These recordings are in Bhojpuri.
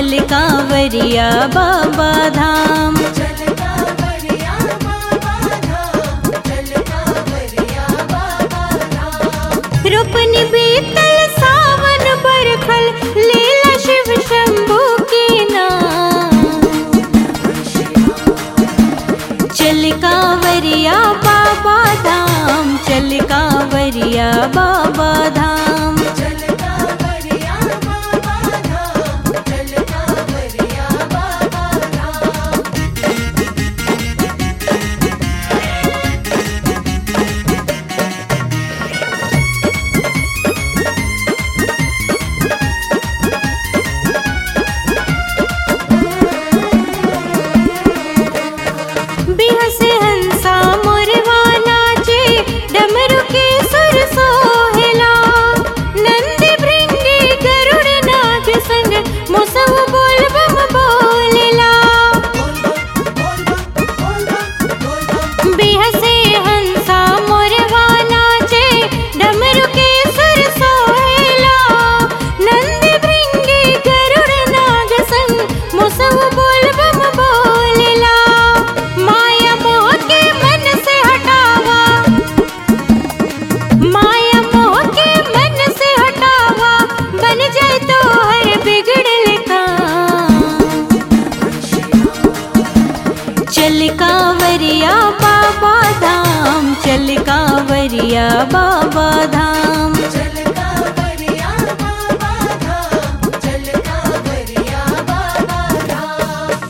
चल कांवरिया बाबा धाम। चल कांवरिया बाबा धाम, चल कांवरिया बाबा धाम। रोपनी बीतल सावन बरखल, लीला शिव शंभू की नाम। चल कांवरिया बाबा धाम, चल कांवरिया बाबा धाम। चल कांवरिया बाबा धाम, चल कांवरिया बाबा धाम। बिहसे हंसा मोरवा नाचे, डमरू के सुर सोहेला। नंद भृंगी गरुड़ नाग संग, मुसहु बोल बम बोलेला। बिहसे हंसा मोरवा नाचे, डमरू के सुर सोहेला। नंद भृंगी गरुड़ नाग संग, मुसहु बोल बम बोलेला। माया मोह के मन से हटावा, माया मोह के मन से हटावा, बन जाए तो हर बिगड़ल काम। चल कांवरिया बाबा धाम, चल कांवरिया बाबा धाम। चल कांवरिया बाबा धाम, चल कांवरिया बाबा धाम।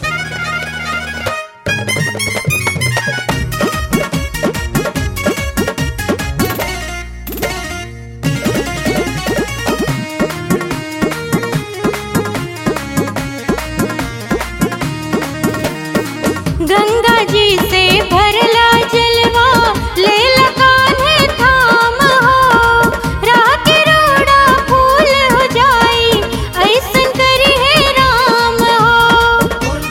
गंगा जी से भरला जलवा, लेला कान्हे थाम हो। राह के रोड़ा फूल हो जाई, ऐसन करी है राम हो।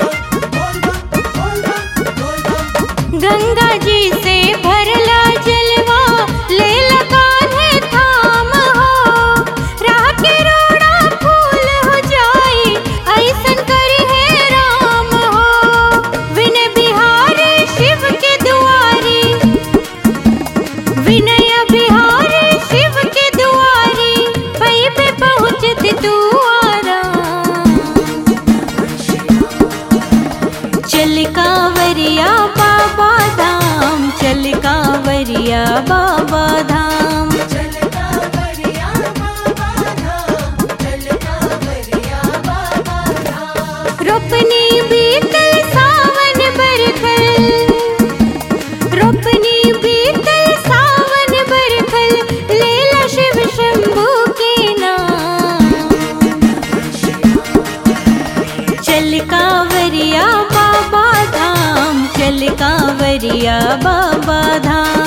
गंगा जी से भरला जलवा, लेला कान्हे थाम हो। राह के रोड़ा फूल हो जाई, ऐसन करी है राम हो। विनय बिहारी शिव के दुआरी, विनय बिहारी शिव के दुआरी, वहीं पे पहुँचती तू आराम। चल कांवरिया बाबा धाम, चल कांवरिया बाबा धाम। चल कांवरिया बाबा धाम, चल कांवरिया बाबा धाम। रोपनी बीतल सावन बरखल, रोपनी बीतल सावन बरखल, लीला शिव शंभू की नाम। चल कांवरिया बाबा धाम, चल कांवरिया बाबा धाम।